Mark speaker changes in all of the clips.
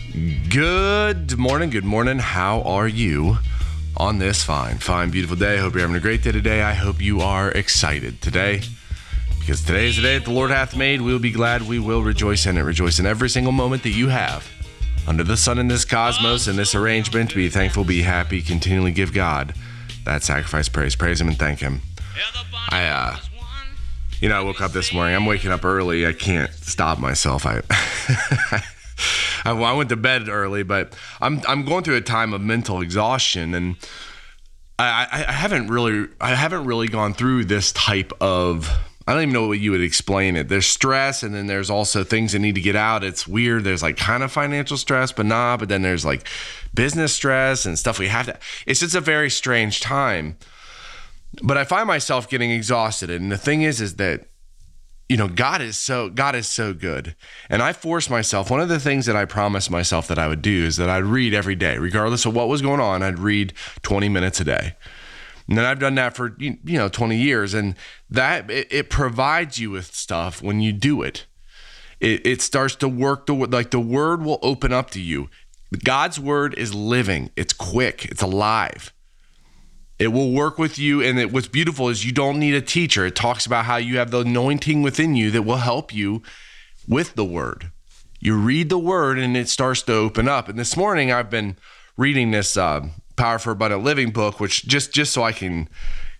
Speaker 1: Good morning. How are you on this fine, beautiful day? I hope you're having a great day today. I hope you are excited today, because today is the day that the Lord hath made. We will be glad, we will rejoice in it. Rejoice in every single moment that you have under the sun in this cosmos, in this arrangement. Be thankful, be happy, continually give God that sacrifice praise. Praise him and thank him. I woke up this morning. I'm waking up early. I can't stop myself. I went to bed early, but I'm going through a time of mental exhaustion, and I haven't really gone through this type of, I don't even know what you would explain it. There's stress, and then there's also things that need to get out. It's weird. There's like kind of financial stress, but then there's like business stress and stuff we have to. It's just a very strange time. But I find myself getting exhausted, and the thing is that, God is so good. And I forced myself, one of the things that I promised myself that I would do is that I'd read every day, regardless of what was going on. I'd read 20 minutes a day. And then I've done that for, 20 years. And that it provides you with stuff when you do it. It starts to work, the word will open up to you. God's word is living. It's quick. It's alive. It will work with you, and what's beautiful is you don't need a teacher. It talks about how you have the anointing within you that will help you with the word. You read the word, and it starts to open up. And this morning, I've been reading this Power for Abundant Living book, which just so I can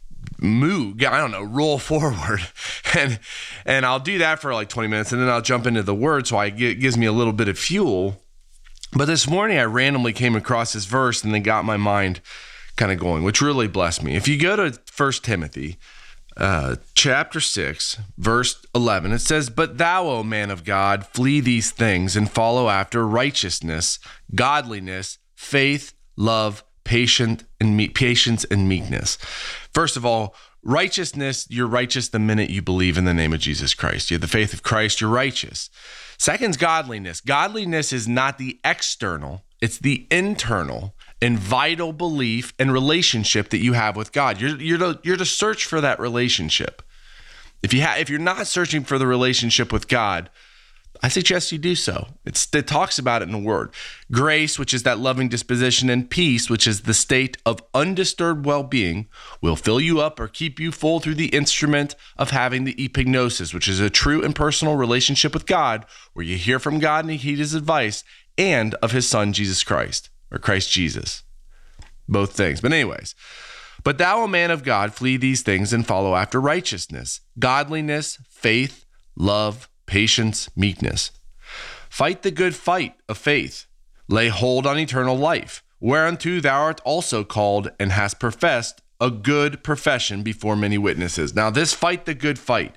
Speaker 1: roll forward. And I'll do that for like 20 minutes, and then I'll jump into the word, so it gives me a little bit of fuel. But this morning, I randomly came across this verse, and then got my mind kind of going, which really blessed me. If you go to 1 Timothy chapter 6, verse 11, it says, "But thou, O man of God, flee these things and follow after righteousness, godliness, faith, love, patience, and meekness." First of all, righteousness, you're righteous the minute you believe in the name of Jesus Christ. You have the faith of Christ, you're righteous. Second's godliness. Godliness is not the external, it's the internal and vital belief and relationship that you have with God. You're to search for that relationship. If you're not searching for the relationship with God, I suggest you do so. It talks about it in the word. Grace, which is that loving disposition, and peace, which is the state of undisturbed well-being, will fill you up or keep you full through the instrument of having the epignosis, which is a true and personal relationship with God, where you hear from God and you heed his advice, and of his son, Jesus Christ. Or Christ Jesus. Both things. But anyways, "But thou, O man of God, flee these things and follow after righteousness, godliness, faith, love, patience, meekness. Fight the good fight of faith. Lay hold on eternal life, whereunto thou art also called, and hast professed a good profession before many witnesses." Now this fight the good fight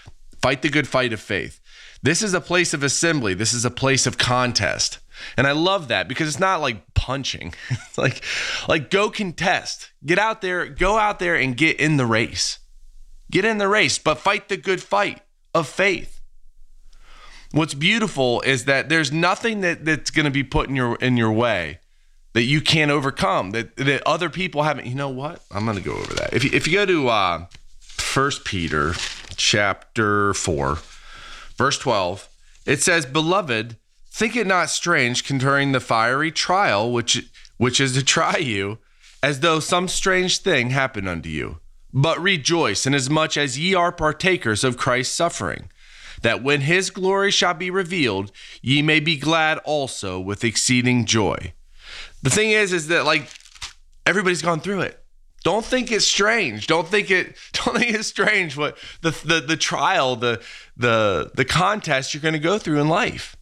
Speaker 1: of faith. This is a place of assembly. This is a place of contest. And I love that, because it's not like punching. It's like go contest. Go out there and get in the race. Get in the race, but fight the good fight of faith. What's beautiful is that there's nothing that's going to be put in your way that you can't overcome, that other people haven't. You know what? I'm going to go over that. If you go to 1 Peter chapter 4, verse 12, it says, "Beloved, think it not strange concerning the fiery trial which is to try you, as though some strange thing happened unto you. But rejoice, inasmuch as ye are partakers of Christ's suffering, that when his glory shall be revealed, ye may be glad also with exceeding joy." The thing is that like everybody's gone through it. Don't think it's strange. Don't think it's strange what the trial, the contest you're going to go through in life.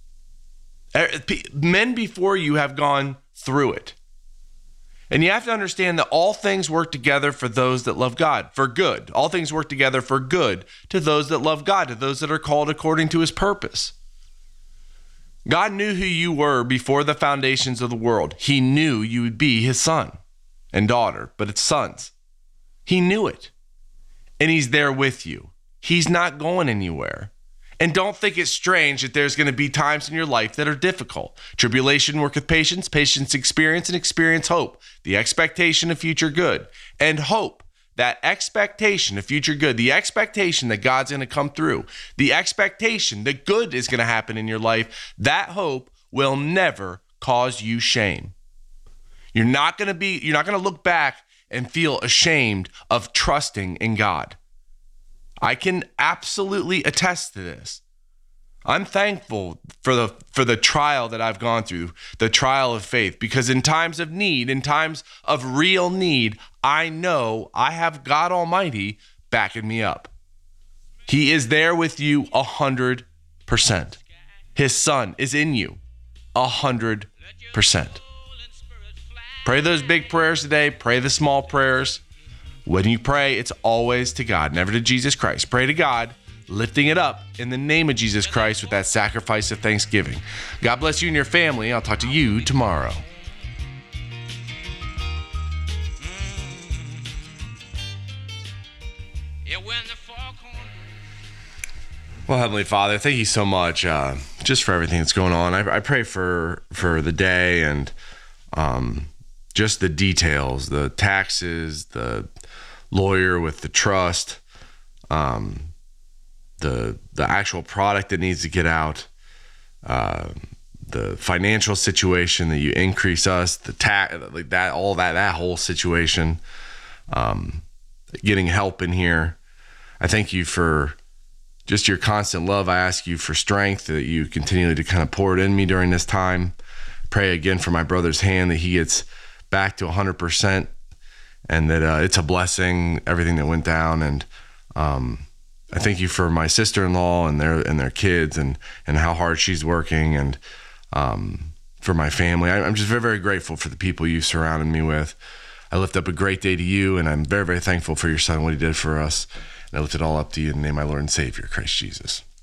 Speaker 1: Men before you have gone through it. And you have to understand that all things work together for those that love God, for good. All things work together for good to those that love God, to those that are called according to his purpose. God knew who you were before the foundations of the world. He knew you would be his son and daughter, but it's sons. He knew it. And he's there with you. He's not going anywhere. And don't think it's strange that there's going to be times in your life that are difficult. Tribulation worketh patience, patience experience, and experience hope. The expectation of future good. And hope, that expectation of future good, the expectation that God's going to come through, the expectation that good is going to happen in your life, that hope will never cause you shame. You're not going to look back and feel ashamed of trusting in God. I can absolutely attest to this. I'm thankful for the trial that I've gone through, the trial of faith, because in times of need, in times of real need, I know I have God Almighty backing me up. He is there with you 100%. His Son is in you 100%. Pray those big prayers today. Pray the small prayers. When you pray, it's always to God, never to Jesus Christ. Pray to God, lifting it up in the name of Jesus Christ with that sacrifice of thanksgiving. God bless you and your family. I'll talk to you tomorrow. Well, Heavenly Father, thank you so much just for everything that's going on. I pray for the day and just the details, the taxes, the lawyer with the trust, the actual product that needs to get out, the financial situation that you increase us, the tax, like that, all that whole situation, getting help in here. I thank you for just your constant love. I ask you for strength, that you continually to kind of pour it in me during this time. Pray again for my brother's hand, that he gets back to 100%, and that it's a blessing, everything that went down. And I thank you for my sister-in-law and their kids and how hard she's working, and for my family. I'm just very, very grateful for the people you've surrounded me with. I lift up a great day to you, and I'm very, very thankful for your Son, what he did for us. And I lift it all up to you in the name of my Lord and Savior, Christ Jesus.